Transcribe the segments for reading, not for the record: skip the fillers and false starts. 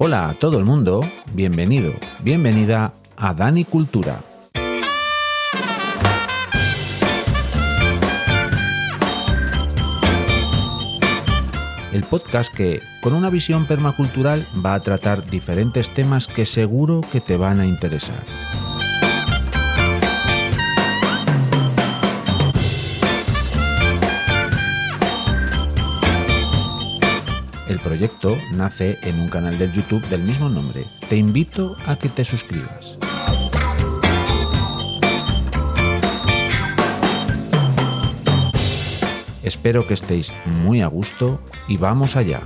Hola a todo el mundo, bienvenido, bienvenida a Dani Cultura. El podcast que, con una visión permacultural, va a tratar diferentes temas que seguro que te van a interesar. El proyecto nace en un canal de YouTube del mismo nombre. Te invito a que te suscribas. Espero que estéis muy a gusto y vamos allá.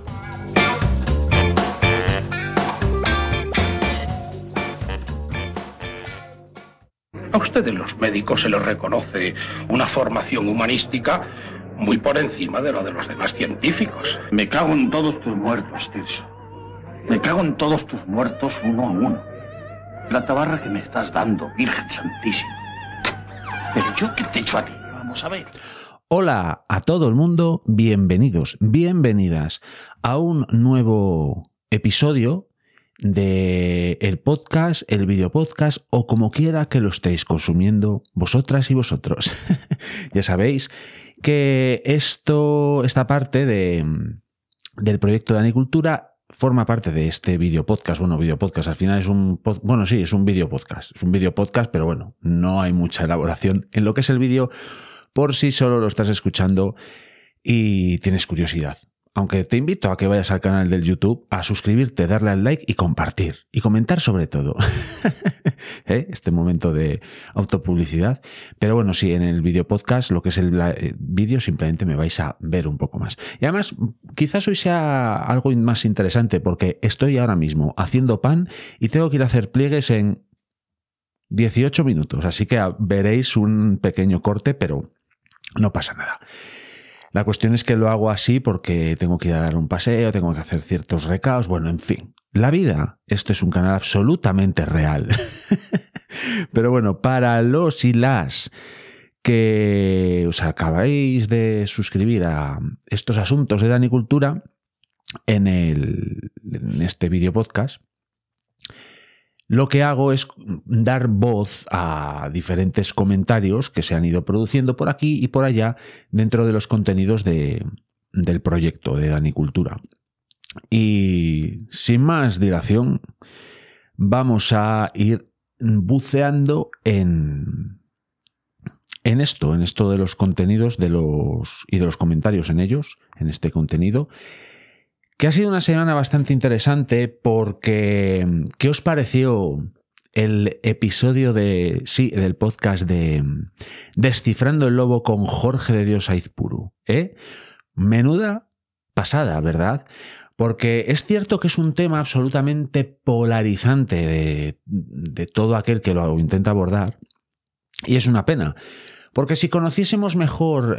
A ustedes los médicos se les reconoce una formación humanística muy por encima de lo de los demás científicos. Me cago en todos tus muertos, Tirso. Me cago en todos tus muertos uno a uno. La tabarra que me estás dando, Virgen Santísima. Pero yo qué te echo a ti, vamos a ver. Hola a todo el mundo, bienvenidos, bienvenidas a un nuevo episodio de el podcast, el videopodcast o como quiera que lo estéis consumiendo vosotras y vosotros. Ya sabéis que esta parte del proyecto de Dani Cultura forma parte de este videopodcast. Bueno, videopodcast al final es un videopodcast. Es un videopodcast, pero bueno, no hay mucha elaboración en lo que es el vídeo por si solo lo estás escuchando y tienes curiosidad. Aunque te invito a que vayas al canal del YouTube, a suscribirte, darle al like y compartir. Y comentar sobre todo. Este momento de autopublicidad. Pero bueno, sí, en el video podcast, lo que es el vídeo, simplemente me vais a ver un poco más. Y además, quizás hoy sea algo más interesante porque estoy ahora mismo haciendo pan y tengo que ir a hacer pliegues en 18 minutos. Así que veréis un pequeño corte, pero no pasa nada. La cuestión es que lo hago así porque tengo que ir a dar un paseo, tengo que hacer ciertos recados, bueno, en fin. La vida, esto es un canal absolutamente real. Pero bueno, para los y las que os acabáis de suscribir a estos asuntos de Dani Cultura en este video podcast, lo que hago es dar voz a diferentes comentarios que se han ido produciendo por aquí y por allá dentro de los contenidos del proyecto de Dani Cultura. Y sin más dilación, vamos a ir buceando en esto de los contenidos y de los comentarios en ellos, en este contenido. Que ha sido una semana bastante interesante porque ¿qué os pareció el episodio del podcast de Descifrando el Lobo con Jorge de Dios Aizpuru? Menuda pasada, ¿verdad? Porque es cierto que es un tema absolutamente polarizante de todo aquel que lo intenta abordar y es una pena, porque si conociésemos mejor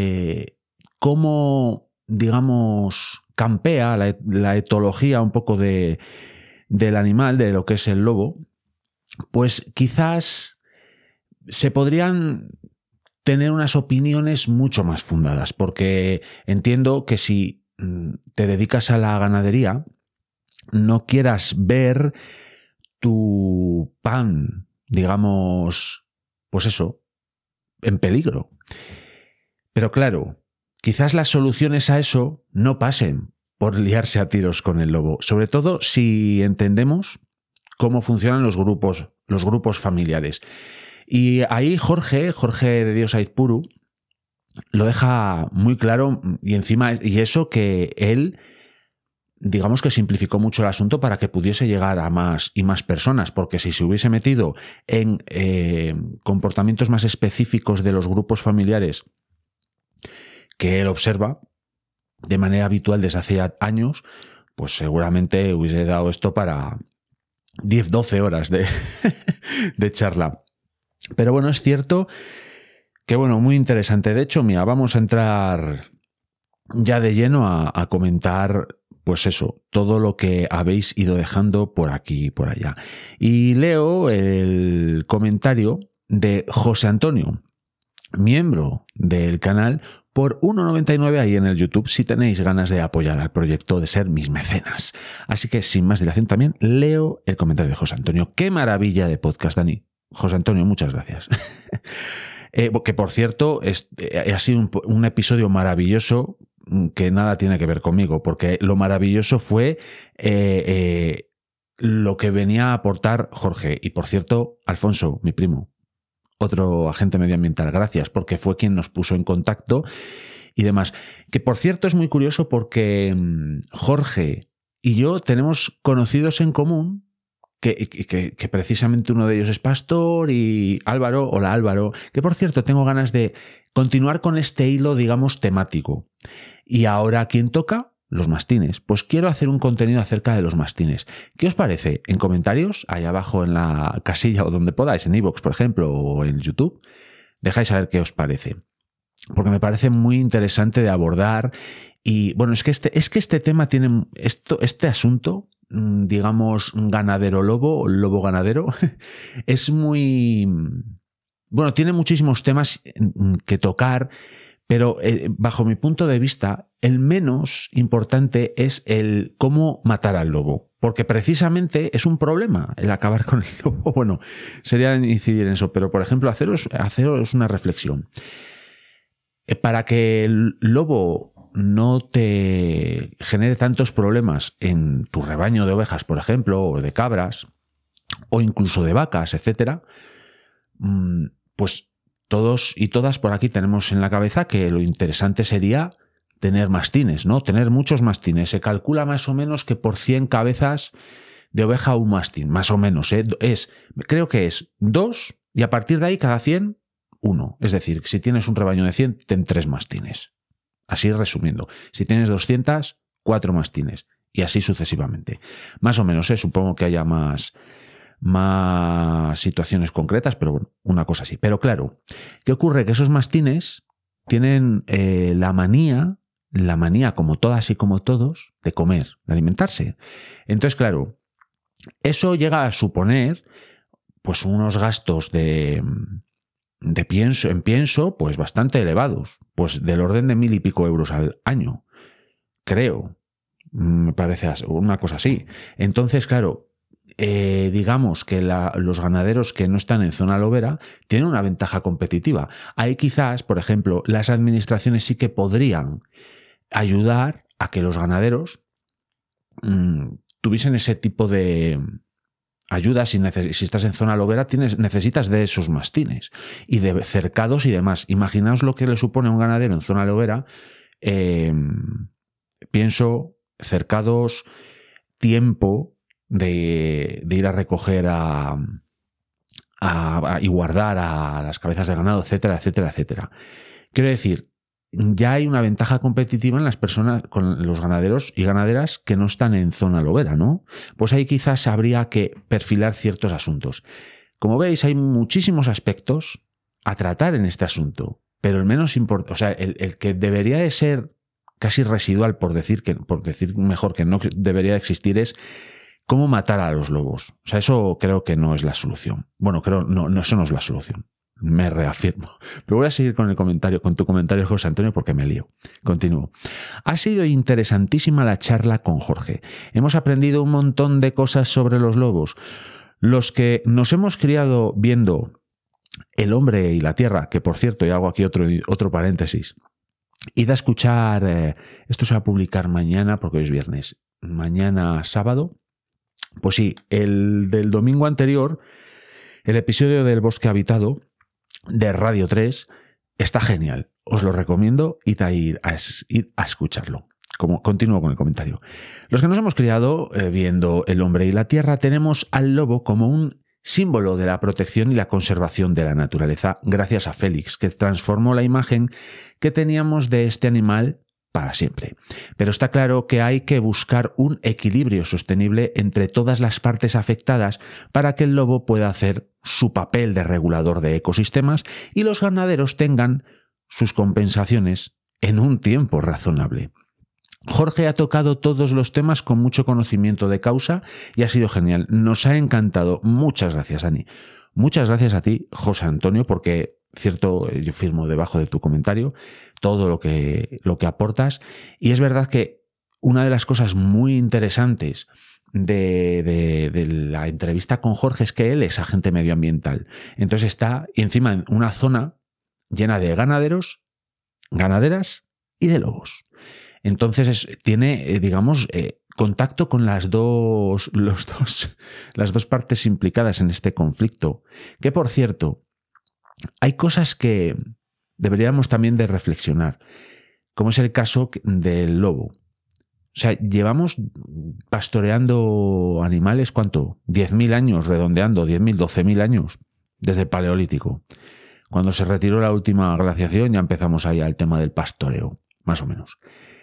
cómo, digamos, campea la etología un poco del animal, de lo que es el lobo, pues quizás se podrían tener unas opiniones mucho más fundadas, porque entiendo que si te dedicas a la ganadería, no quieras ver tu pan, digamos, pues eso, en peligro. Pero claro, quizás las soluciones a eso no pasen por liarse a tiros con el lobo, sobre todo si entendemos cómo funcionan los grupos familiares. Y ahí Jorge de Dios Aizpuru lo deja muy claro y eso que él, digamos que simplificó mucho el asunto para que pudiese llegar a más y más personas, porque si se hubiese metido en comportamientos más específicos de los grupos familiares que él observa de manera habitual desde hace años, pues seguramente hubiese dado esto para 10-12 horas de charla. Pero bueno, es cierto que, bueno, muy interesante. De hecho, mira, vamos a entrar ya de lleno a comentar, pues eso, todo lo que habéis ido dejando por aquí y por allá. Y leo el comentario de José Antonio, miembro del canal por 1,99 ahí en el YouTube si tenéis ganas de apoyar al proyecto, de ser mis mecenas. Así que sin más dilación también leo el comentario de José Antonio. ¡Qué maravilla de podcast, Dani! José Antonio, muchas gracias. Que por cierto, ha sido un episodio maravilloso que nada tiene que ver conmigo, porque lo maravilloso fue lo que venía a aportar Jorge. Y por cierto, Alfonso, mi primo, otro agente medioambiental, gracias, porque fue quien nos puso en contacto y demás. Que por cierto es muy curioso porque Jorge y yo tenemos conocidos en común, que precisamente uno de ellos es pastor, y Álvaro, hola Álvaro, que por cierto tengo ganas de continuar con este hilo, digamos, temático. Y ahora, ¿quién toca? Los mastines. Pues quiero hacer un contenido acerca de los mastines. ¿Qué os parece? En comentarios, ahí abajo en la casilla o donde podáis, en iVoox, por ejemplo, o en YouTube, dejáis saber qué os parece. Porque me parece muy interesante de abordar. Y bueno, es que este tema tiene este asunto, digamos, ganadero lobo ganadero, es muy... Bueno, tiene muchísimos temas que tocar, pero bajo mi punto de vista, el menos importante es el cómo matar al lobo, porque precisamente es un problema el acabar con el lobo. Bueno, sería incidir en eso, pero por ejemplo, haceros una reflexión. Para que el lobo no te genere tantos problemas en tu rebaño de ovejas, por ejemplo, o de cabras, o incluso de vacas, etcétera, pues todos y todas por aquí tenemos en la cabeza que lo interesante sería tener mastines, ¿no? Tener muchos mastines. Se calcula más o menos que por 100 cabezas de oveja un mastín, más o menos, ¿eh? Creo que es 2 y a partir de ahí cada 100, 1. Es decir, si tienes un rebaño de 100, ten 3 mastines. Así resumiendo. Si tienes 200, 4 mastines. Y así sucesivamente. Más o menos, supongo que haya más situaciones concretas, pero bueno, una cosa así. Pero claro, ¿qué ocurre? Que esos mastines tienen la manía, como todas y como todos, de comer, de alimentarse. Entonces, claro, eso llega a suponer pues unos gastos en pienso, pues bastante elevados, pues del orden de 1.000 y pico euros al año, creo, me parece una cosa así. Entonces, claro, digamos que los ganaderos que no están en zona lobera tienen una ventaja competitiva. Ahí quizás, por ejemplo, las administraciones sí que podrían ayudar a que los ganaderos tuviesen ese tipo de ayuda. Si estás en zona lobera, necesitas de esos mastines y de cercados y demás. Imaginaos lo que le supone a un ganadero en zona lobera. Pienso, cercados, tiempo de ir a recoger y guardar a las cabezas de ganado, etcétera, etcétera, etcétera. Quiero decir, ya hay una ventaja competitiva en las personas, con los ganaderos y ganaderas que no están en zona lobera, ¿no? Pues ahí quizás habría que perfilar ciertos asuntos. Como veis, hay muchísimos aspectos a tratar en este asunto, pero el menos importante, o sea, el que debería de ser casi residual, por decir mejor que no debería de existir, es cómo matar a los lobos. O sea, eso creo que no es la solución. Bueno, eso no es la solución. Me reafirmo. Pero voy a seguir con tu comentario, José Antonio, porque me lío. Continúo. Ha sido interesantísima la charla con Jorge. Hemos aprendido un montón de cosas sobre los lobos. Los que nos hemos criado viendo El hombre y la tierra, que por cierto, y hago aquí otro paréntesis, id a escuchar, esto se va a publicar mañana porque hoy es viernes, mañana sábado. Pues sí, el del domingo anterior, el episodio del Bosque Habitado de Radio 3 está genial. Os lo recomiendo, id a escucharlo. Continúo con el comentario. Los que nos hemos criado viendo El hombre y la tierra tenemos al lobo como un símbolo de la protección y la conservación de la naturaleza, gracias a Félix, que transformó la imagen que teníamos de este animal para siempre. Pero está claro que hay que buscar un equilibrio sostenible entre todas las partes afectadas para que el lobo pueda hacer su papel de regulador de ecosistemas y los ganaderos tengan sus compensaciones en un tiempo razonable. Jorge ha tocado todos los temas con mucho conocimiento de causa y ha sido genial. Nos ha encantado. Muchas gracias, Ani. Muchas gracias a ti, José Antonio, porque cierto, yo firmo debajo de tu comentario todo lo que aportas. Y es verdad que una de las cosas muy interesantes de la entrevista con Jorge es que él es agente medioambiental. Entonces está encima en una zona llena de ganaderos, ganaderas y de lobos. Entonces tiene, digamos, contacto con las dos partes implicadas en este conflicto. Que, por cierto, hay cosas que deberíamos también de reflexionar, como es el caso del lobo. O sea, llevamos pastoreando animales, ¿cuánto? 10.000 años, redondeando, 10.000, 12.000 años, desde el Paleolítico. Cuando se retiró la última glaciación ya empezamos ahí al tema del pastoreo, más o menos.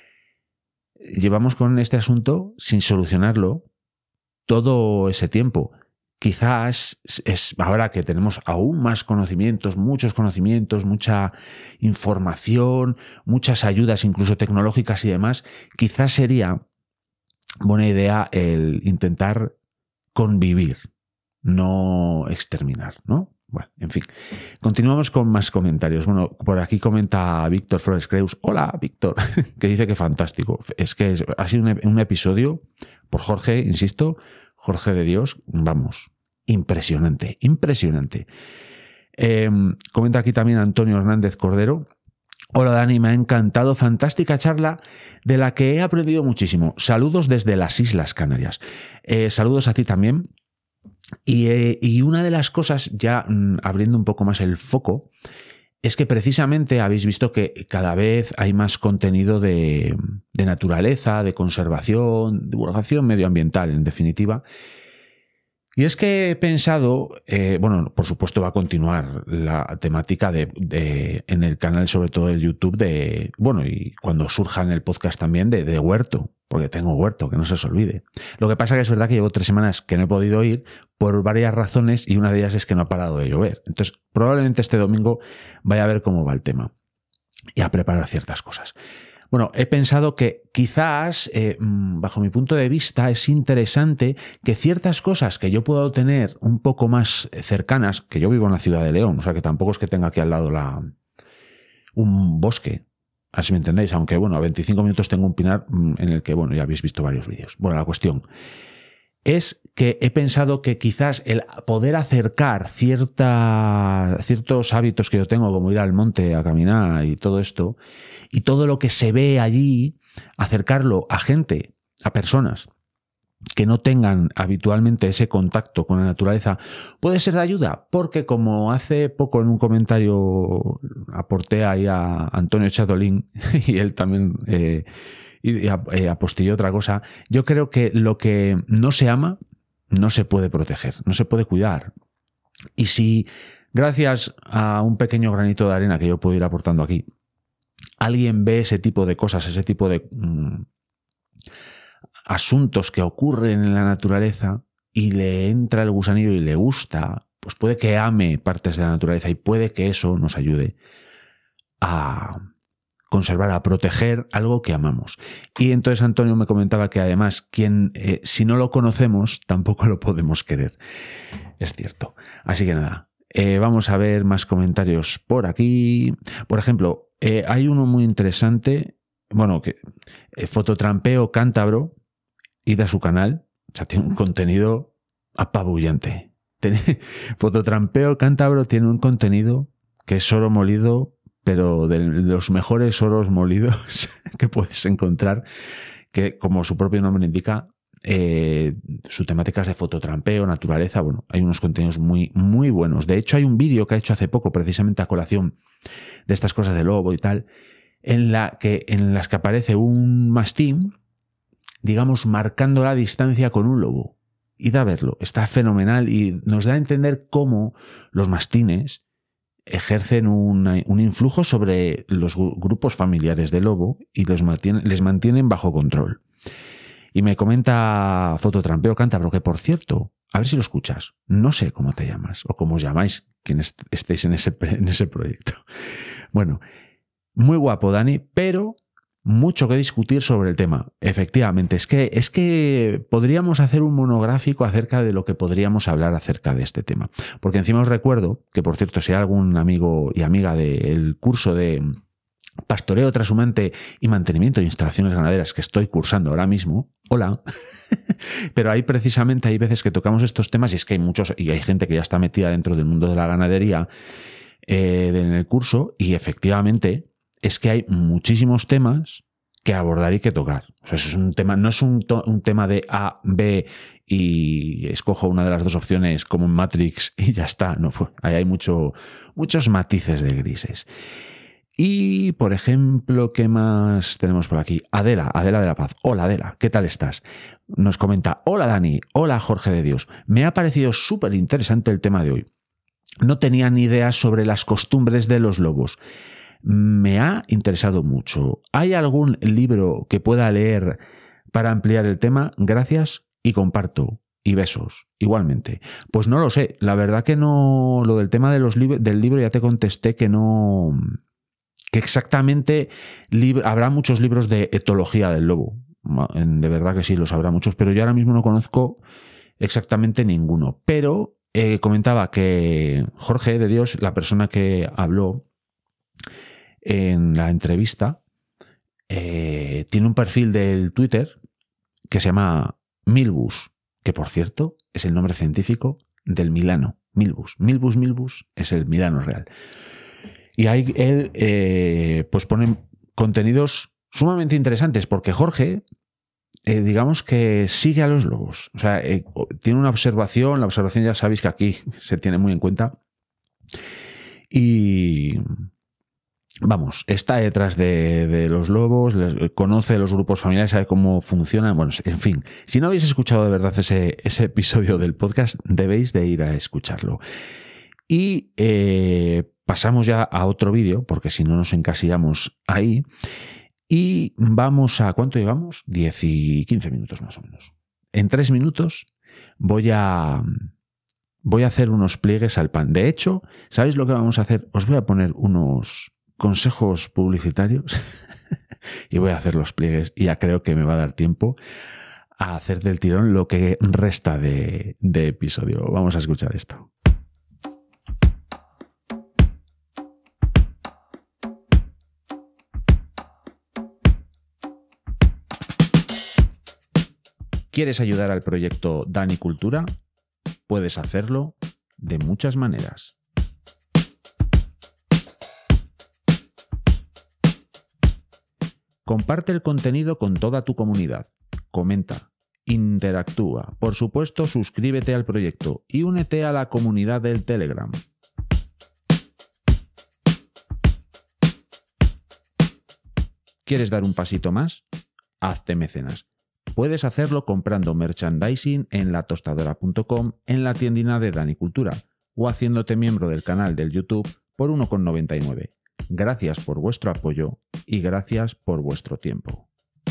Llevamos con este asunto sin solucionarlo todo ese tiempo. Quizás es ahora que tenemos aún más conocimientos, mucha información, muchas ayudas incluso tecnológicas y demás, quizás sería buena idea el intentar convivir, no exterminar, ¿no? Bueno, en fin, continuamos con más comentarios. Bueno, por aquí comenta Víctor Flores Creus. Hola, Víctor, que dice que fantástico. Es que ha sido un episodio por Jorge, insisto, Jorge de Dios, vamos, impresionante, impresionante. Comenta aquí también Antonio Hernández Cordero. Hola Dani, me ha encantado, fantástica charla de la que he aprendido muchísimo. Saludos desde las Islas Canarias. Saludos a ti también. Y una de las cosas, ya abriendo un poco más el foco, es que precisamente habéis visto que cada vez hay más contenido de naturaleza, de conservación, divulgación medioambiental, en definitiva. Y es que he pensado, bueno, por supuesto va a continuar la temática en el canal, sobre todo el YouTube, bueno, y cuando surja en el podcast también de huerto, porque tengo huerto, que no se os olvide. Lo que pasa que es verdad que llevo 3 semanas que no he podido ir por varias razones y una de ellas es que no ha parado de llover. Entonces, probablemente este domingo vaya a ver cómo va el tema y a preparar ciertas cosas. Bueno, he pensado que quizás, bajo mi punto de vista, es interesante que ciertas cosas que yo puedo tener un poco más cercanas, que yo vivo en la ciudad de León, o sea que tampoco es que tenga aquí al lado un bosque, así me entendéis, aunque bueno, a 25 minutos tengo un pinar en el que, bueno, ya habéis visto varios vídeos. Bueno, la cuestión es que he pensado que quizás el poder acercar ciertos hábitos que yo tengo, como ir al monte a caminar y todo esto, y todo lo que se ve allí, acercarlo a gente, a personas que no tengan habitualmente ese contacto con la naturaleza, puede ser de ayuda, porque como hace poco en un comentario aporté ahí a Antonio Chatolín, y él también apostilló otra cosa, yo creo que lo que no se ama no se puede proteger, no se puede cuidar. Y si gracias a un pequeño granito de arena que yo puedo ir aportando aquí, alguien ve ese tipo de cosas, ese tipo de asuntos que ocurren en la naturaleza y le entra el gusanillo y le gusta, pues puede que ame partes de la naturaleza y puede que eso nos ayude a conservar, a proteger algo que amamos. Y entonces Antonio me comentaba que además si no lo conocemos tampoco lo podemos querer. Es cierto. Así que nada, vamos a ver más comentarios por aquí. Por ejemplo, hay uno muy interesante, bueno, que Fototrampeo Cántabro, id a su canal, o sea, tiene un contenido apabullante. Fototrampeo Cántabro tiene un contenido que es oro molido, pero de los mejores oros molidos que puedes encontrar, que como su propio nombre indica, su temática es de fototrampeo, naturaleza. Bueno, hay unos contenidos muy, muy buenos. De hecho, hay un vídeo que ha hecho hace poco, precisamente a colación de estas cosas de lobo y tal, en las que aparece un mastín, digamos, marcando la distancia con un lobo. Id a verlo, está fenomenal y nos da a entender cómo los mastines ejercen un influjo sobre los grupos familiares de lobo y les mantienen bajo control. Y me comenta Fototrampeo Cántabro, que por cierto, a ver si lo escuchas, no sé cómo te llamas o cómo os llamáis quienes estéis en ese proyecto. Bueno, muy guapo Dani, pero mucho que discutir sobre el tema. Efectivamente, es que podríamos hacer un monográfico acerca de lo que podríamos hablar acerca de este tema. Porque encima os recuerdo que, por cierto, si hay algún amigo y amiga del curso de pastoreo trashumante y mantenimiento de instalaciones ganaderas que estoy cursando ahora mismo, hola, pero hay veces que tocamos estos temas y es que hay muchos, y hay gente que ya está metida dentro del mundo de la ganadería en el curso, y efectivamente es que hay muchísimos temas que abordar y que tocar. O sea, eso es un tema, no es un tema de A, B y escojo una de las dos opciones como en Matrix y ya está. No, ahí hay muchos matices de grises. Y, por ejemplo, ¿qué más tenemos por aquí? Adela de la Paz. Hola, Adela, ¿qué tal estás? Nos comenta, hola, Dani, hola, Jorge de Dios. Me ha parecido súper interesante el tema de hoy. No tenía ni idea sobre las costumbres de los lobos. Me ha interesado mucho. ¿Hay algún libro que pueda leer para ampliar el tema? Gracias y comparto. Y besos, igualmente. Pues no lo sé. La verdad que no. Lo del tema de del libro ya te contesté que no. Que exactamente habrá muchos libros de etología del lobo. De verdad que sí, los habrá muchos. Pero yo ahora mismo no conozco exactamente ninguno. Pero comentaba que Jorge de Dios, la persona que habló en la entrevista, tiene un perfil del Twitter que se llama Milbus, que por cierto es el nombre científico del Milano. Milbus es el Milano real. Y ahí él pues pone contenidos sumamente interesantes, porque Jorge, digamos que sigue a los lobos. O sea, tiene una observación, la observación ya sabéis que aquí se tiene muy en cuenta. Y vamos, está detrás de los lobos, conoce los grupos familiares, sabe cómo funcionan. Bueno, en fin, si no habéis escuchado de verdad ese episodio del podcast, debéis de ir a escucharlo. Y pasamos ya a otro vídeo, porque si no nos encasillamos ahí. Y vamos a... ¿Cuánto llevamos? 10 y 15 minutos más o menos. En 3 minutos voy a hacer unos pliegues al pan. De hecho, ¿sabéis lo que vamos a hacer? Os voy a poner unos consejos publicitarios y voy a hacer los pliegues y ya creo que me va a dar tiempo a hacer del tirón lo que resta de episodio. Vamos a escuchar esto. ¿Quieres ayudar al proyecto Dani Cultura? Puedes hacerlo de muchas maneras. Comparte el contenido con toda tu comunidad. Comenta, interactúa. Por supuesto, suscríbete al proyecto y únete a la comunidad del Telegram. ¿Quieres dar un pasito más? Hazte mecenas. Puedes hacerlo comprando merchandising en latostadora.com, en la tiendina de Dani Cultura, o haciéndote miembro del canal del YouTube por 1,99. Gracias por vuestro apoyo y gracias por vuestro tiempo.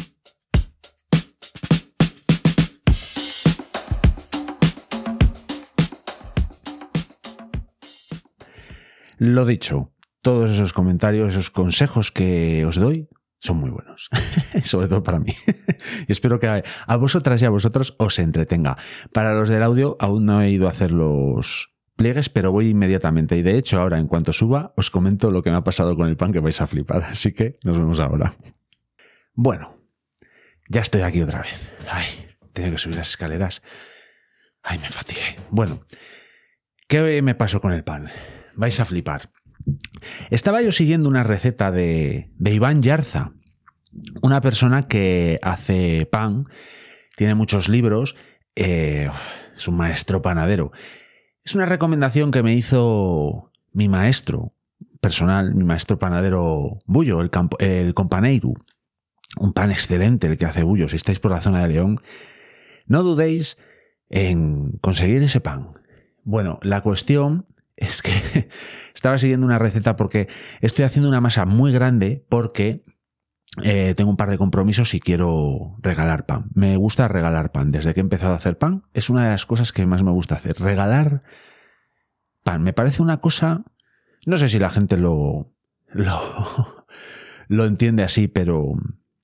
Lo dicho, todos esos comentarios, esos consejos que os doy son muy buenos, sobre todo para mí. Y espero que a vosotras y a vosotros os entretenga. Para los del audio aún no he ido a hacer los pliegues, pero voy inmediatamente. Y de hecho ahora, en cuanto suba, os comento lo que me ha pasado con el pan, que vais a flipar. Así que nos vemos ahora. Bueno, ya estoy aquí otra vez. Ay, tengo que subir las escaleras. Ay, me fatigué. Bueno, ¿qué me pasó con el pan? Vais a flipar. Estaba yo siguiendo una receta de Iván Yarza, una persona que hace pan, tiene muchos libros, es un maestro panadero. Es una recomendación que me hizo mi maestro personal, mi maestro panadero Bullo, el Companeiro. Un pan excelente el que hace Bullo. Si estáis por la zona de León, no dudéis en conseguir ese pan. Bueno, la cuestión es que estaba siguiendo una receta porque estoy haciendo una masa muy grande porque tengo un par de compromisos y quiero regalar pan. Me gusta regalar pan. Desde que he empezado a hacer pan es una de las cosas que más me gusta hacer. Regalar pan. Me parece una cosa... No sé si la gente lo entiende así, pero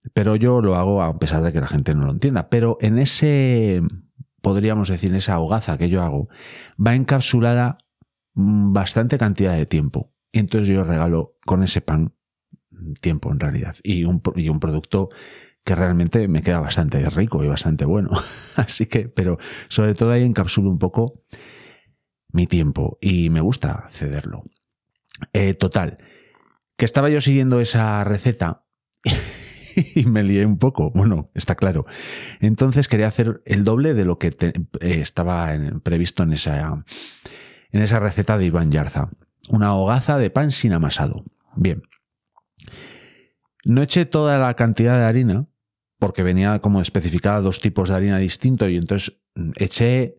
Pero yo lo hago a pesar de que la gente no lo entienda. Pero en ese, podríamos decir, en esa hogaza que yo hago, va encapsulada bastante cantidad de tiempo. Y entonces yo regalo con ese pan tiempo en realidad. Y un producto que realmente me queda bastante rico y bastante bueno. Así que, pero sobre todo ahí encapsulo un poco mi tiempo y me gusta cederlo. Total, que estaba yo siguiendo esa receta y me lié un poco. Bueno, está claro. Entonces quería hacer el doble de lo que estaba previsto en esa receta de Iván Yarza. Una hogaza de pan sin amasado. Bien. No eché toda la cantidad de harina, porque venía como especificada 2 tipos de harina distintos, y entonces eché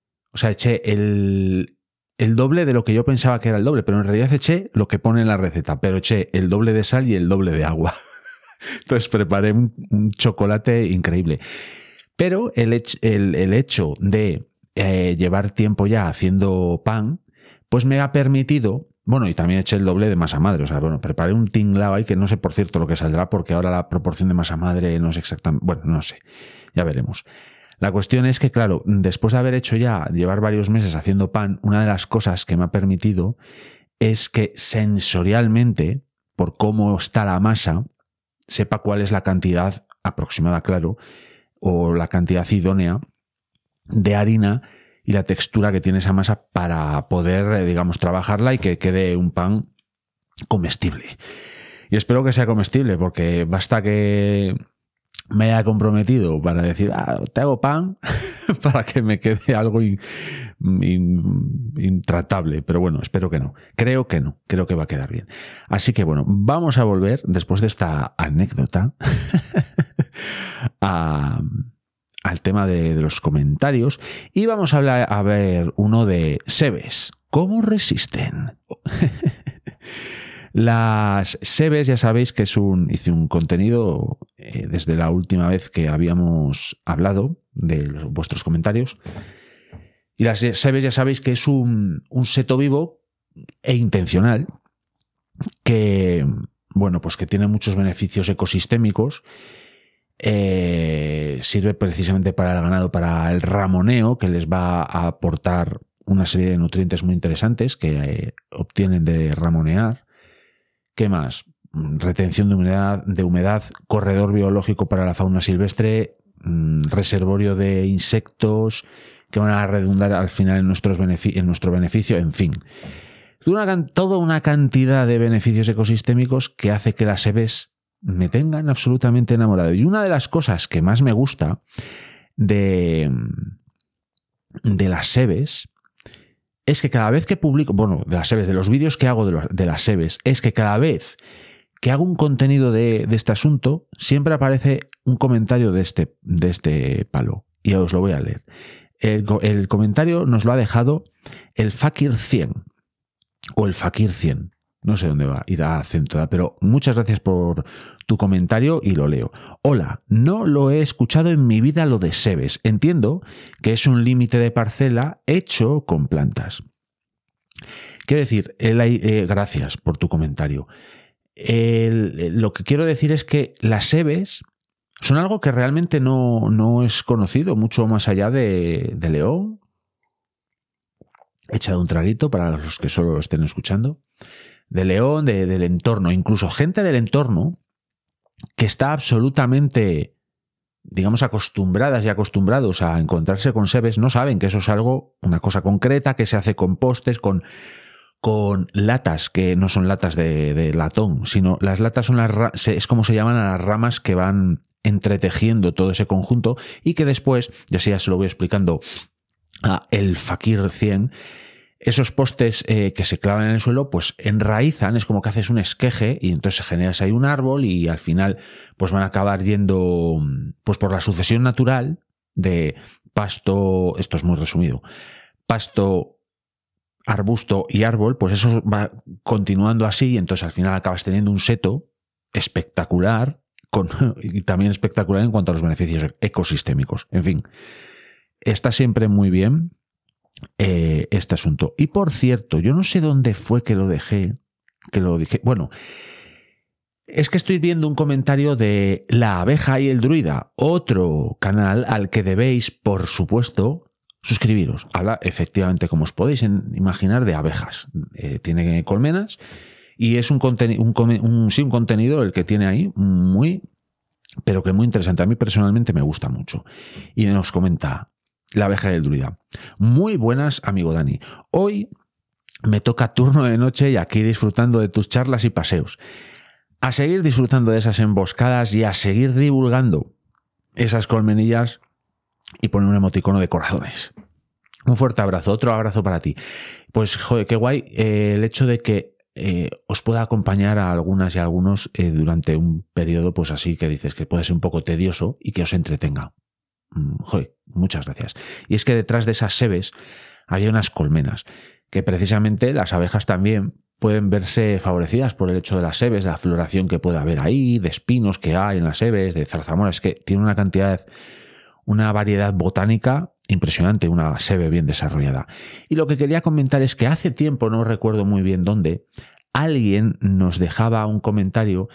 el doble de lo que yo pensaba que era el doble, pero en realidad eché lo que pone en la receta, pero eché el doble de sal y el doble de agua. Entonces preparé un chocolate increíble. Pero el hecho de llevar tiempo ya haciendo pan, pues me ha permitido, bueno, y también eché el doble de masa madre, o sea, bueno, preparé un tinglao ahí que no sé por cierto lo que saldrá, porque ahora la proporción de masa madre no es exactamente, bueno, no sé, ya veremos. La cuestión es que, claro, después de haber llevar varios meses haciendo pan, una de las cosas que me ha permitido es que sensorialmente, por cómo está la masa, sepa cuál es la cantidad aproximada, claro, o la cantidad idónea de harina y la textura que tiene esa masa para poder, digamos, trabajarla y que quede un pan comestible. Y espero que sea comestible, porque basta que me haya comprometido para decir, te hago pan, para que me quede algo intratable. Pero bueno, espero que no. Creo que va a quedar bien. Así que bueno, vamos a volver, después de esta anécdota, al tema de los comentarios, y vamos a ver uno de Sebes. ¿Cómo resisten? Las Sebes, ya sabéis que hice un contenido desde la última vez que habíamos hablado de vuestros comentarios. Y las Sebes, ya sabéis que es un seto vivo e intencional que, bueno, pues que tiene muchos beneficios ecosistémicos. Sirve precisamente para el ganado, para el ramoneo, que les va a aportar una serie de nutrientes muy interesantes que obtienen de ramonear. ¿Qué más? Retención de humedad, corredor biológico para la fauna silvestre, reservorio de insectos que van a redundar al final en nuestro beneficio, en fin. Toda una cantidad de beneficios ecosistémicos que hace que las Sebes me tengan absolutamente enamorado. Y una de las cosas que más me gusta de las Sebes es que cada vez que publico, bueno, de las Sebes, de los vídeos que hago de las Sebes, es que cada vez que hago un contenido de este asunto, siempre aparece un comentario de este palo. Y os lo voy a leer. El comentario nos lo ha dejado el Fakir 100 o el Fakir 100. No sé dónde irá acento, pero muchas gracias por tu comentario y lo leo. Hola, no lo he escuchado en mi vida lo de Sebes. Entiendo que es un límite de parcela hecho con plantas. Quiero decir, gracias por tu comentario. Lo que quiero decir es que las Sebes son algo que realmente no es conocido, mucho más allá de León. He echado un traguito para los que solo lo estén escuchando. De León, del entorno, incluso gente del entorno que está absolutamente, digamos, acostumbradas y acostumbrados a encontrarse con Sebes, no saben que eso es una cosa concreta que se hace con postes, con latas, que no son latas de latón, sino las latas es como se llaman a las ramas que van entretejiendo todo ese conjunto y que después, ya se lo voy explicando a el Fakir 100, esos postes que se clavan en el suelo, pues enraizan, es como que haces un esqueje y entonces generas ahí un árbol y al final pues van a acabar yendo pues por la sucesión natural de pasto, esto es muy resumido, pasto, arbusto y árbol, pues eso va continuando así y entonces al final acabas teniendo un seto espectacular y también espectacular en cuanto a los beneficios ecosistémicos. En fin, está siempre muy bien este asunto. Y por cierto, yo no sé dónde fue que lo dije. Bueno, Es que estoy viendo un comentario de La Abeja y el Druida, otro canal al que debéis, por supuesto, suscribiros. Habla, efectivamente, como os podéis imaginar, de abejas. Tiene colmenas y es un contenido el que tiene ahí pero que muy interesante. A mí personalmente me gusta mucho. Y nos comenta La Abeja y el Druida. Muy buenas, amigo Dani. Hoy me toca turno de noche y aquí disfrutando de tus charlas y paseos. A seguir disfrutando de esas emboscadas y a seguir divulgando esas colmenillas y poner un emoticono de corazones. Un fuerte abrazo, otro abrazo para ti. Pues, joder, qué guay el hecho de que os pueda acompañar a algunas y a algunos durante un periodo, pues así que dices que puede ser un poco tedioso y que os entretenga. Joder, muchas gracias. Y es que detrás de esas sebes había unas colmenas, que precisamente las abejas también pueden verse favorecidas por el hecho de las sebes, de la floración que puede haber ahí, de espinos que hay en las sebes, de zarzamoras, que tiene una variedad botánica impresionante, una sebe bien desarrollada. Y lo que quería comentar es que hace tiempo, no recuerdo muy bien dónde, alguien nos dejaba un comentario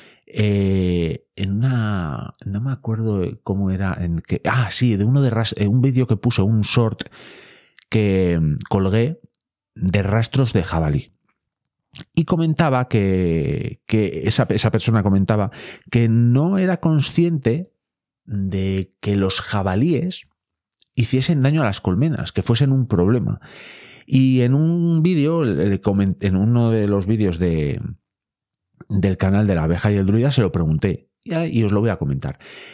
no me acuerdo cómo era, de un vídeo que puse, un short que colgué de rastros de jabalí. Y comentaba que esa persona comentaba que no era consciente de que los jabalíes hiciesen daño a las colmenas, que fuesen un problema. Y en un vídeo, en uno de los vídeos del canal de La Abeja y el Druida, se lo pregunté y os lo voy a comentar.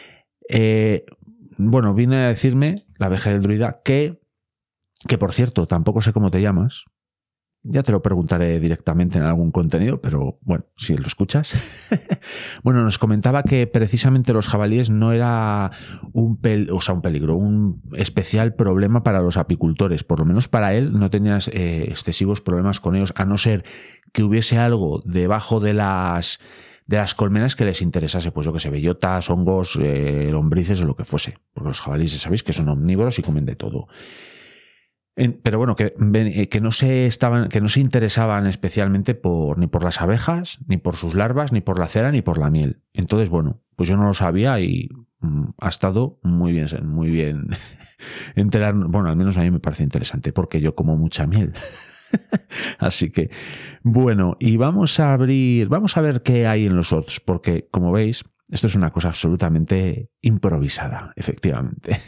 Vine a decirme La Abeja y el Druida que por cierto, tampoco sé cómo te llamas. Ya te lo preguntaré directamente en algún contenido, pero bueno, si lo escuchas. Bueno, nos comentaba que precisamente los jabalíes no era un peligro, un especial problema para los apicultores. Por lo menos para él no tenías excesivos problemas con ellos, a no ser que hubiese algo debajo de las colmenas que les interesase, pues yo que sé, bellotas, hongos, lombrices o lo que fuese. Porque los jabalíes, sabéis que son omnívoros y comen de todo. Pero bueno, que no se interesaban especialmente ni por las abejas, ni por sus larvas, ni por la cera, ni por la miel. Entonces, bueno, pues yo no lo sabía y ha estado muy bien enterarnos. Bueno, al menos a mí me parece interesante porque yo como mucha miel. Así que, bueno, y vamos a ver qué hay en los shorts, porque como veis, esto es una cosa absolutamente improvisada, efectivamente.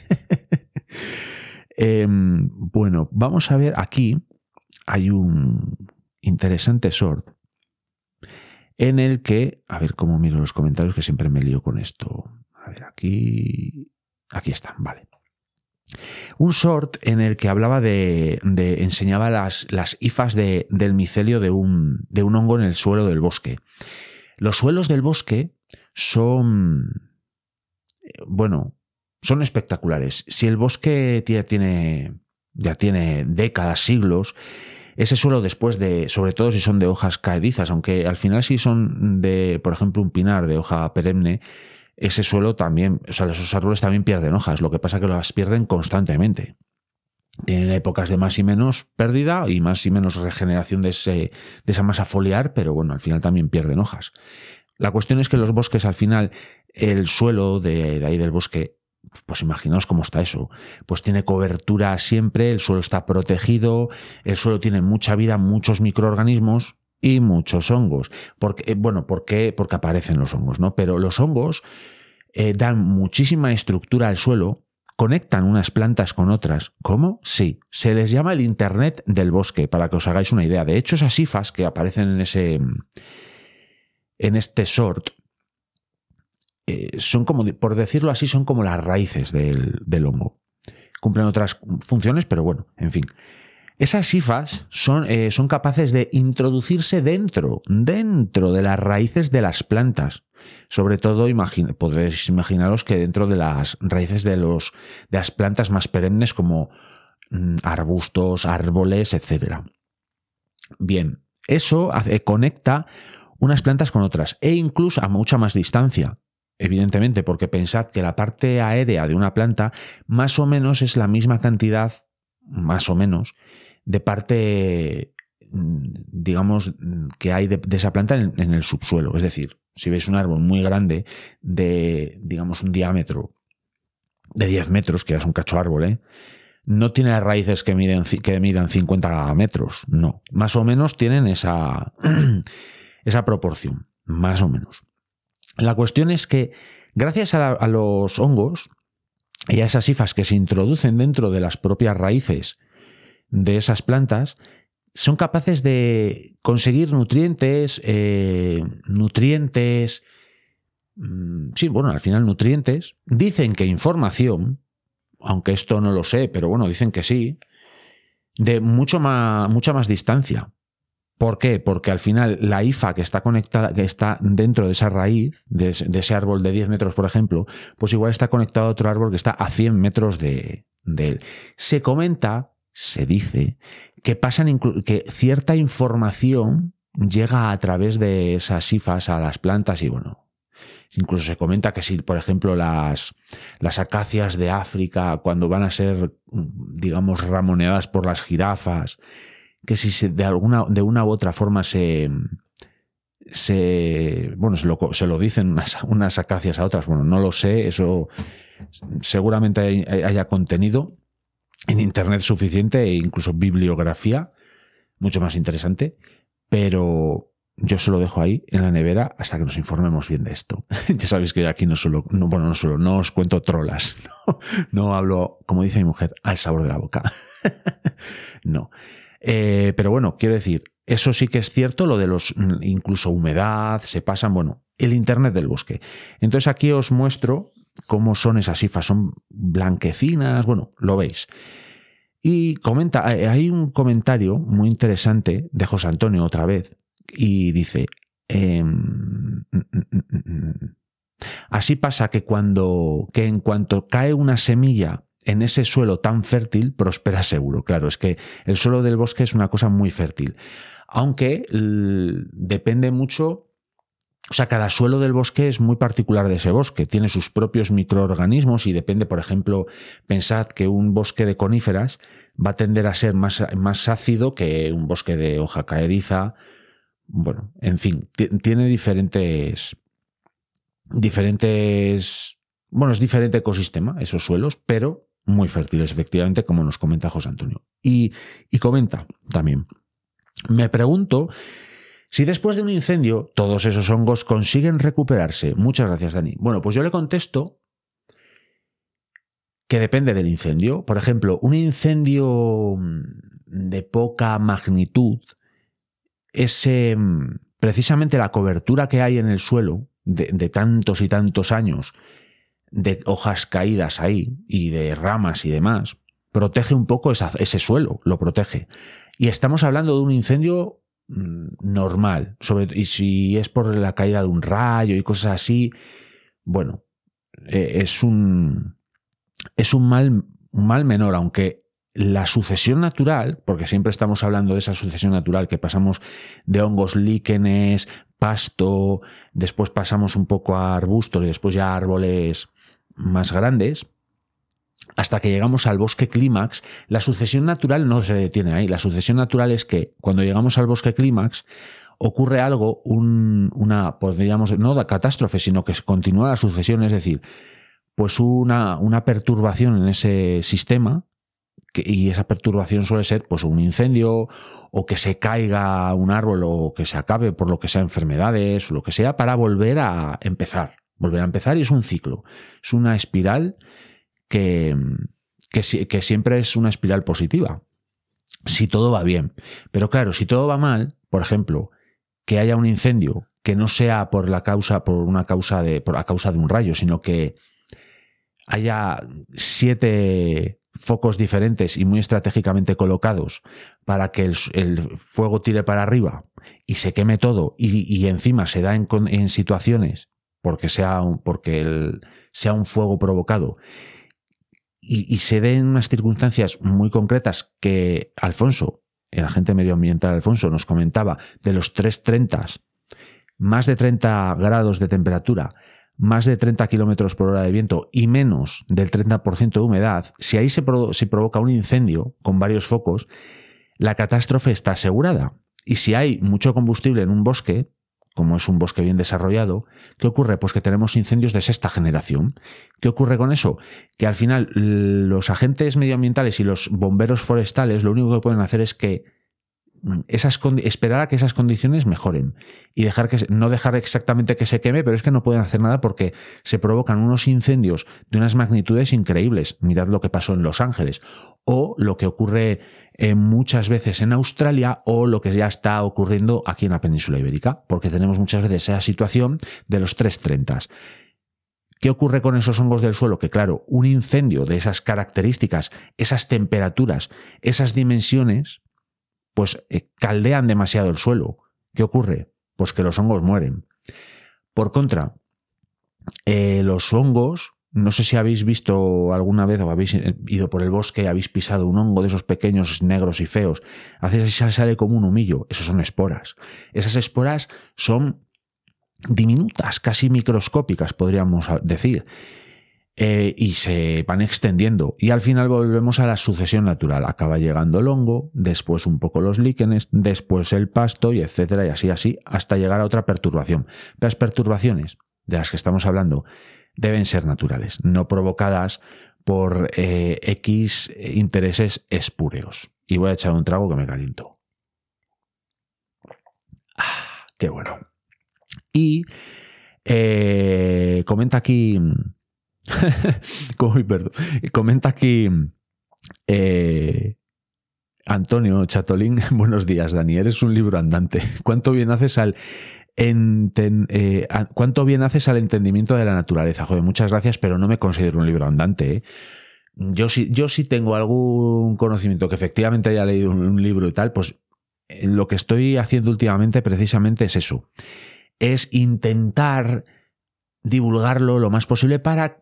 Bueno, vamos a ver, aquí hay un interesante short en el que, a ver cómo miro los comentarios, que siempre me lío con esto. A ver, aquí están, vale. Un short en el que hablaba enseñaba las hifas del micelio de un hongo en el suelo del bosque. Los suelos del bosque son espectaculares. Si el bosque ya tiene décadas, siglos, ese suelo después sobre todo si son de hojas caedizas, aunque al final si son por ejemplo, un pinar de hoja perenne, ese suelo también, esos árboles también pierden hojas, lo que pasa que las pierden constantemente. Tienen épocas de más y menos pérdida y más y menos regeneración de esa masa foliar, pero bueno, al final también pierden hojas. La cuestión es que los bosques, al final, el suelo de ahí del bosque, pues imaginaos cómo está eso. Pues tiene cobertura siempre, el suelo está protegido, el suelo tiene mucha vida, muchos microorganismos y muchos hongos. Porque aparecen los hongos, ¿no? Pero los hongos dan muchísima estructura al suelo, conectan unas plantas con otras. ¿Cómo? Sí. Se les llama el Internet del bosque, para que os hagáis una idea. De hecho, esas hifas que aparecen en este short, son como, por decirlo así, son como las raíces del hongo. Cumplen otras funciones, pero bueno, en fin. Esas hifas son capaces de introducirse dentro de las raíces de las plantas. Sobre todo, podréis imaginaros que dentro de las raíces de las plantas más perennes como arbustos, árboles, etc. Bien, eso conecta unas plantas con otras e incluso a mucha más distancia. Evidentemente, porque pensad que la parte aérea de una planta más o menos es la misma cantidad, más o menos, de parte digamos, que hay de esa planta en el subsuelo. Es decir, si veis un árbol muy grande de, digamos, un diámetro de 10 metros, que ya es un cacho árbol, no tiene raíces que midan 50 metros, no. Más o menos tienen esa proporción, más o menos. La cuestión es que gracias a los hongos y a esas hifas que se introducen dentro de las propias raíces de esas plantas, son capaces de conseguir nutrientes, al final nutrientes, dicen que información, aunque esto no lo sé, pero bueno, dicen que sí, de mucha más distancia. ¿Por qué? Porque al final la hifa que está conectada, que está dentro de esa raíz, de ese árbol de 10 metros, por ejemplo, pues igual está conectado a otro árbol que está a 100 metros de él. Se dice, que cierta información llega a través de esas hifas a las plantas y bueno, incluso se comenta que si, por ejemplo, las acacias de África, cuando van a ser, digamos, ramoneadas por las jirafas, que si de una u otra forma se lo dicen unas acacias a otras, bueno, no lo sé, eso seguramente haya contenido en internet suficiente e incluso bibliografía mucho más interesante, pero yo se lo dejo ahí en la nevera hasta que nos informemos bien de esto. Ya sabéis que yo aquí no os cuento trolas, no hablo, como dice mi mujer, al sabor de la boca. No. Pero bueno, quiero decir, eso sí que es cierto, lo de los incluso humedad, se pasan, bueno, el internet del bosque. Entonces aquí os muestro cómo son esas hifas, son blanquecinas, bueno, lo veis. Y comenta, hay un comentario muy interesante de José Antonio otra vez, y dice, así pasa que en cuanto cae una semilla en ese suelo tan fértil, prospera seguro. Claro, es que el suelo del bosque es una cosa muy fértil, aunque depende mucho. O sea, cada suelo del bosque es muy particular de ese bosque, tiene sus propios microorganismos y depende, por ejemplo, pensad que un bosque de coníferas va a tender a ser más ácido que un bosque de hoja caediza. Bueno, en fin, tiene diferentes... Bueno, es diferente ecosistema, esos suelos, pero muy fértiles, efectivamente, como nos comenta José Antonio. Y comenta también, me pregunto si después de un incendio todos esos hongos consiguen recuperarse. Muchas gracias, Dani. Bueno, pues yo le contesto que depende del incendio. Por ejemplo, un incendio de poca magnitud, precisamente la cobertura que hay en el suelo de tantos y tantos años de hojas caídas ahí y de ramas y demás, protege un poco ese suelo, lo protege. Y estamos hablando de un incendio normal, y si es por la caída de un rayo y cosas así, bueno, es un mal menor, aunque la sucesión natural, porque siempre estamos hablando de esa sucesión natural, que pasamos de hongos, líquenes, pasto, después pasamos un poco a arbustos y después ya a árboles más grandes, hasta que llegamos al bosque clímax. La sucesión natural no se detiene ahí. La sucesión natural es que cuando llegamos al bosque clímax ocurre algo, podríamos, no de catástrofe, sino que continúa la sucesión, es decir, pues una perturbación en ese sistema, y esa perturbación suele ser pues un incendio, o que se caiga un árbol, o que se acabe por lo que sea enfermedades, o lo que sea, para volver a empezar, y es un ciclo, es una espiral que siempre es una espiral positiva, si todo va bien. Pero claro, si todo va mal, por ejemplo, que haya un incendio que no sea por a causa de un rayo, sino que haya 7 focos diferentes y muy estratégicamente colocados para que el fuego tire para arriba y se queme todo, y encima se da en situaciones porque sea un fuego provocado, y se den unas circunstancias muy concretas que Alfonso, el agente medioambiental Alfonso, nos comentaba, de los 330, más de 30 grados de temperatura, más de 30 kilómetros por hora de viento y menos del 30% de humedad. Si ahí se provoca un incendio con varios focos, la catástrofe está asegurada. Y si hay mucho combustible en un bosque, como es un bosque bien desarrollado, ¿qué ocurre? Pues que tenemos incendios de sexta generación. ¿Qué ocurre con eso? Que al final los agentes medioambientales y los bomberos forestales lo único que pueden hacer es que esperar a que esas condiciones mejoren y no dejar exactamente que se queme, pero es que no pueden hacer nada porque se provocan unos incendios de unas magnitudes increíbles. Mirad lo que pasó en Los Ángeles o lo que ocurre muchas veces en Australia o lo que ya está ocurriendo aquí en la península ibérica, porque tenemos muchas veces esa situación de los 330. ¿Qué ocurre con esos hongos del suelo? Que claro, un incendio de esas características, esas temperaturas, esas dimensiones, pues caldean demasiado el suelo. ¿Qué ocurre? Pues que los hongos mueren. Por contra, los hongos, no sé si habéis visto alguna vez o habéis ido por el bosque y habéis pisado un hongo de esos pequeños negros y feos, a veces sale como un humillo, esos son esporas. Esas esporas son diminutas, casi microscópicas podríamos decir. Y se van extendiendo y al final volvemos a la sucesión natural. Acaba llegando el hongo, después un poco los líquenes, después el pasto y etcétera y así hasta llegar a otra perturbación. Las perturbaciones de las que estamos hablando deben ser naturales, no provocadas por X intereses espúreos. Y voy a echar un trago que me caliento. Qué bueno. Y comenta aquí... Comenta aquí Antonio Chatolín. Buenos días, Dani. Eres un libro andante. ¿Cuánto bien haces al entendimiento de la naturaleza? Joder, muchas gracias, pero no me considero un libro andante, ¿eh? Yo sí tengo algún conocimiento que efectivamente haya leído un libro y tal, pues lo que estoy haciendo últimamente precisamente es eso. Es intentar divulgarlo lo más posible para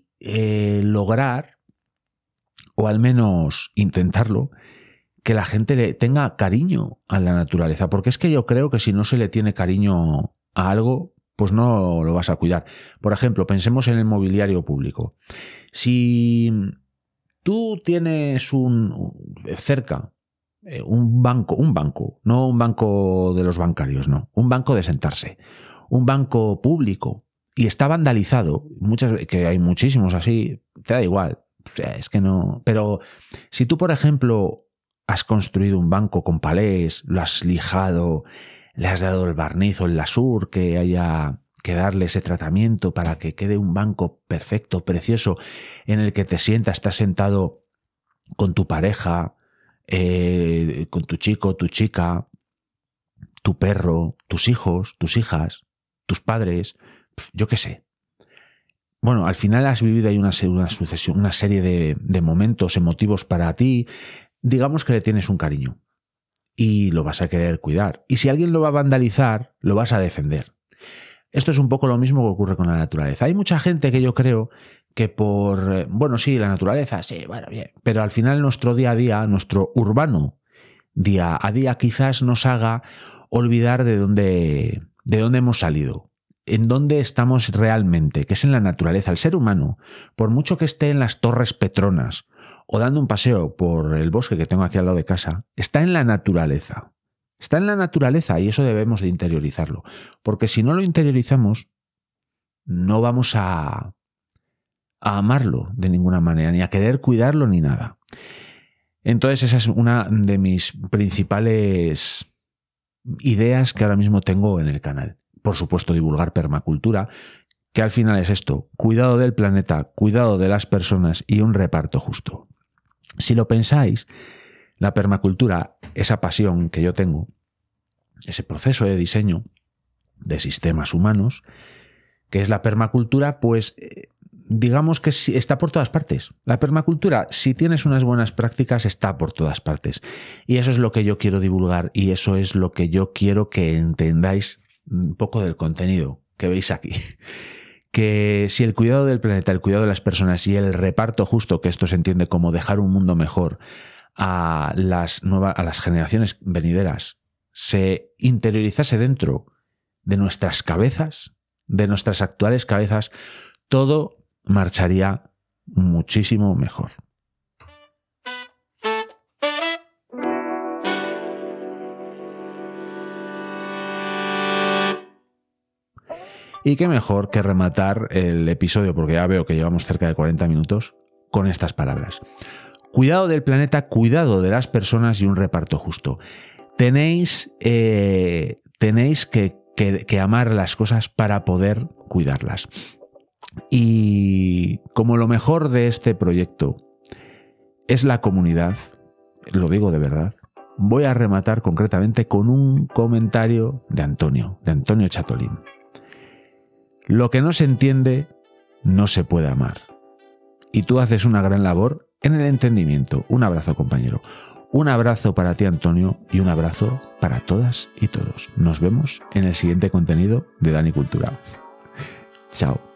lograr, o al menos intentarlo, que la gente le tenga cariño a la naturaleza, porque es que yo creo que si no se le tiene cariño a algo, pues no lo vas a cuidar. Por ejemplo, pensemos en el mobiliario público. Si tú tienes cerca un banco, no un banco de los bancarios, no, un banco de sentarse, un banco público, y está vandalizado, que hay muchísimos así, te da igual, o sea, es que no. Pero si tú, por ejemplo, has construido un banco con palés, lo has lijado, le has dado el barniz o el lasur que haya que darle ese tratamiento para que quede un banco perfecto, precioso, en el que te sientas, estás sentado con tu pareja, con tu chico, tu chica, tu perro, tus hijos, tus hijas, tus padres, yo qué sé. Bueno, al final has vivido ahí una serie de momentos emotivos para ti. Digamos que le tienes un cariño y lo vas a querer cuidar. Y si alguien lo va a vandalizar, lo vas a defender. Esto es un poco lo mismo que ocurre con la naturaleza. Hay mucha gente que yo creo que bueno, sí, la naturaleza, sí, bueno, bien. Pero al final nuestro día a día, nuestro urbano día a día quizás nos haga olvidar de dónde hemos salido. En dónde estamos realmente, que es en la naturaleza. El ser humano, por mucho que esté en las Torres Petronas o dando un paseo por el bosque que tengo aquí al lado de casa, está en la naturaleza. Está en la naturaleza y eso debemos de interiorizarlo. Porque si no lo interiorizamos, no vamos a amarlo de ninguna manera, ni a querer cuidarlo ni nada. Entonces esa es una de mis principales ideas que ahora mismo tengo en el canal. Por supuesto, divulgar permacultura, que al final es esto: cuidado del planeta, cuidado de las personas y un reparto justo. Si lo pensáis, la permacultura, esa pasión que yo tengo, ese proceso de diseño de sistemas humanos, que es la permacultura, pues digamos que está por todas partes. La permacultura, si tienes unas buenas prácticas, está por todas partes. Y eso es lo que yo quiero divulgar y eso es lo que yo quiero que entendáis un poco del contenido que veis aquí. Que si el cuidado del planeta, el cuidado de las personas y el reparto justo, que esto se entiende como dejar un mundo mejor a las generaciones venideras, se interiorizase dentro de nuestras cabezas, de nuestras actuales cabezas, todo marcharía muchísimo mejor. Y qué mejor que rematar el episodio, porque ya veo que llevamos cerca de 40 minutos, con estas palabras. Cuidado del planeta, cuidado de las personas y un reparto justo. Tenéis que amar las cosas para poder cuidarlas. Y como lo mejor de este proyecto es la comunidad, lo digo de verdad, voy a rematar concretamente con un comentario de Antonio Chatolín. Lo que no se entiende no se puede amar. Y tú haces una gran labor en el entendimiento. Un abrazo, compañero. Un abrazo para ti, Antonio, y un abrazo para todas y todos. Nos vemos en el siguiente contenido de Dani Cultura. Chao.